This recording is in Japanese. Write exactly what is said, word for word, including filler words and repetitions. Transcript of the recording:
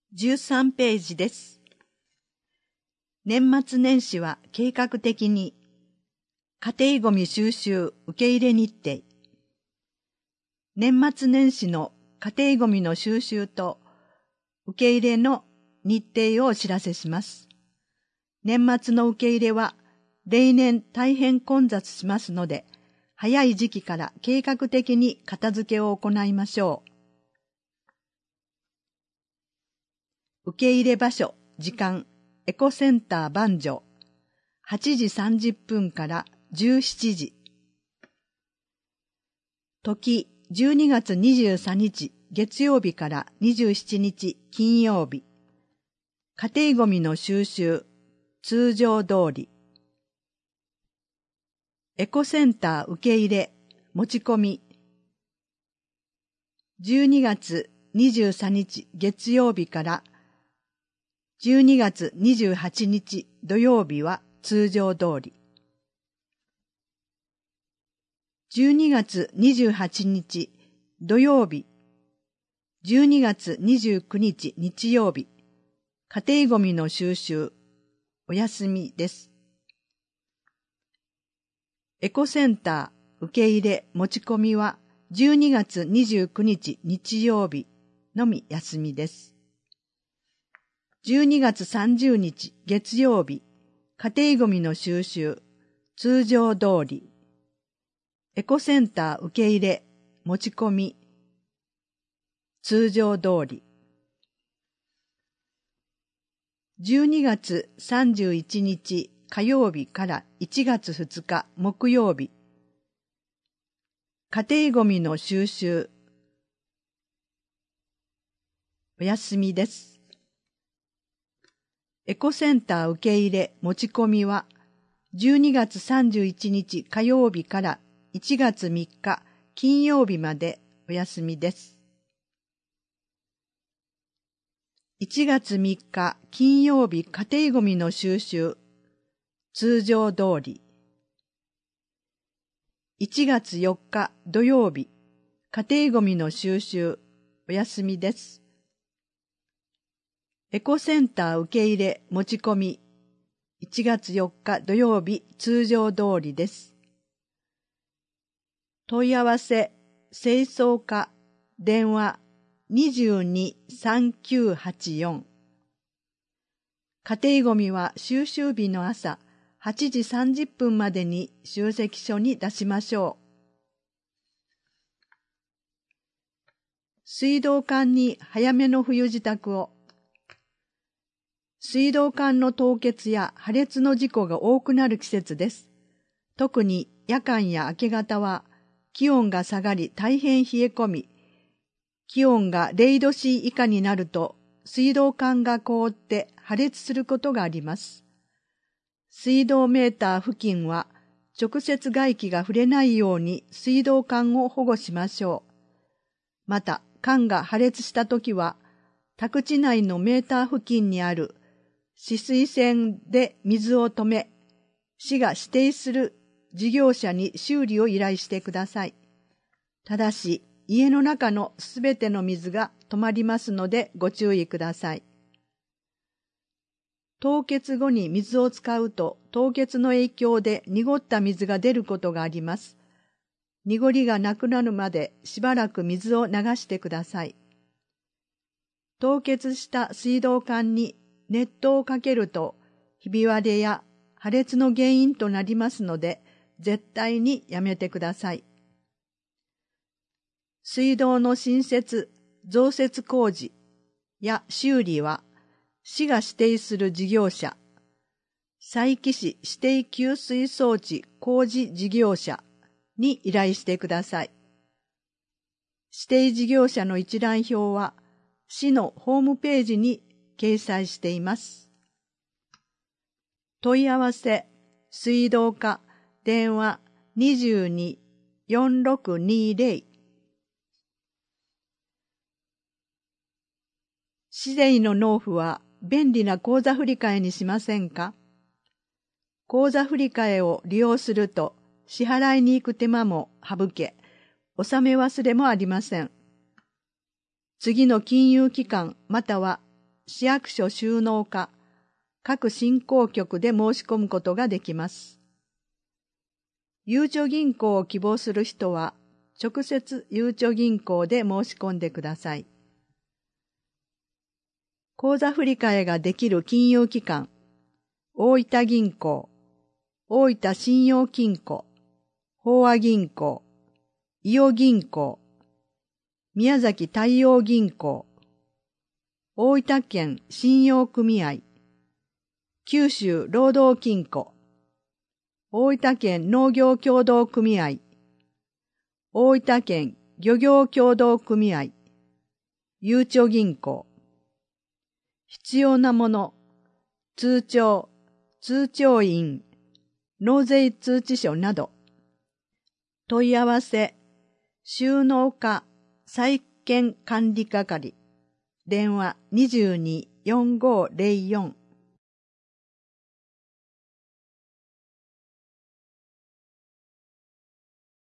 じゅうさんページです。年末年始は計画的に家庭ごみ収集受け入れ日程。年末年始の家庭ごみの収集と受け入れの日程をお知らせします。年末の受け入れは例年大変混雑しますので、早い時期から計画的に片付けを行いましょう。受け入れ場所、時間、エコセンター番所、はちじさんじゅっぷんからじゅうしちじ。時、じゅうにがつにじゅうさんにち月曜日からにじゅうしちにち金曜日。家庭ごみの収集、通常通り。エコセンター受け入れ、持ち込み。じゅうにがつにじゅうさんにち月曜日からじゅうにがつにじゅうはちにち土曜日は通常通り。じゅうにがつにじゅうはちにち土曜日、じゅうにがつにじゅうくにち日曜日、家庭ごみの収集、お休みです。エコセンター受け入れ持ち込みはじゅうにがつにじゅうくにち日曜日のみ休みです。じゅうにがつさんじゅうにち月曜日、家庭ごみの収集、通常通り。エコセンター受け入れ、持ち込み、通常通り。じゅうにがつさんじゅういちにち火曜日からいちがつふつか木曜日、家庭ごみの収集、お休みです。エコセンター受け入れ持ち込みはじゅうにがつさんじゅういちにち火曜日からいちがつみっか金曜日までお休みです。いちがつみっか金曜日家庭ごみの収集、通常通り。いちがつよっか土曜日、家庭ごみの収集、お休みです。エコセンター受け入れ持ち込み、いちがつよっか土曜日通常通りです。問い合わせ、清掃課、電話にじゅうに さんきゅうはちよん。家庭ごみは収集日の朝はちじさんじゅっぷんまでに集積所に出しましょう。水道管に早めの冬支度を。水道管の凍結や破裂の事故が多くなる季節です。特に夜間や明け方は気温が下がり大変冷え込み、気温がれいどし以下になると水道管が凍って破裂することがあります。水道メーター付近は直接外気が触れないように水道管を保護しましょう。また、管が破裂したときは宅地内のメーター付近にある止水栓で水を止め、市が指定する事業者に修理を依頼してください。ただし、家の中のすべての水が止まりますのでご注意ください。凍結後に水を使うと凍結の影響で濁った水が出ることがあります。濁りがなくなるまでしばらく水を流してください。凍結した水道管に熱湯をかけるとひび割れや破裂の原因となりますので絶対にやめてください。水道の新設、増設工事や修理は市が指定する事業者、佐伯市指定給水装置工事事業者に依頼してください。指定事業者の一覧表は市のホームページに掲載しています。問い合わせ、水道課、電話にじゅうに よんろくにぜろ。市税の納付は便利な口座振替にしませんか？口座振替を利用すると支払いに行く手間も省け、納め忘れもありません。次の金融機関または市役所収納課、各振興局で申し込むことができます。ゆうちょ銀行を希望する人は、直接ゆうちょ銀行で申し込んでください。口座振替ができる金融機関、大分銀行、大分信用金庫、豊和銀行、伊予銀行、宮崎太陽銀行、大分県信用組合、九州労働金庫、大分県農業協同組合、大分県漁業協同組合、ゆうちょ銀行。必要なもの、通帳、通帳印、納税通知書など。問い合わせ、収納課債権管理係、電話にじゅうに、よんごーぜろよん。